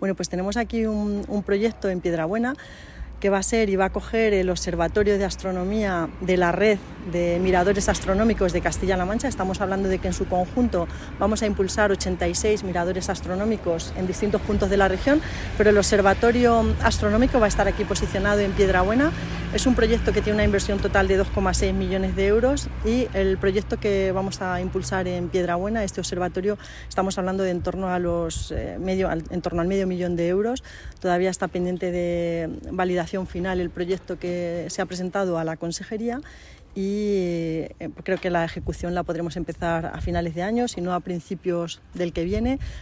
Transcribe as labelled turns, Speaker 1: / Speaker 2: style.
Speaker 1: Bueno, pues tenemos aquí un proyecto en Piedrabuena que va a ser y va a coger el Observatorio de Astronomía de la red de miradores astronómicos de Castilla-La Mancha. Estamos hablando de que en su conjunto vamos a impulsar 86 miradores astronómicos en distintos puntos de la región, pero el Observatorio Astronómico va a estar aquí posicionado en Piedrabuena. Es un proyecto que tiene una inversión total de 2,6 millones de euros y el proyecto que vamos a impulsar en Piedrabuena, este observatorio, estamos hablando de en torno al medio millón de euros. Todavía está pendiente de validación final el proyecto que se ha presentado a la Consejería y creo que la ejecución la podremos empezar a finales de año, si no a principios del que viene,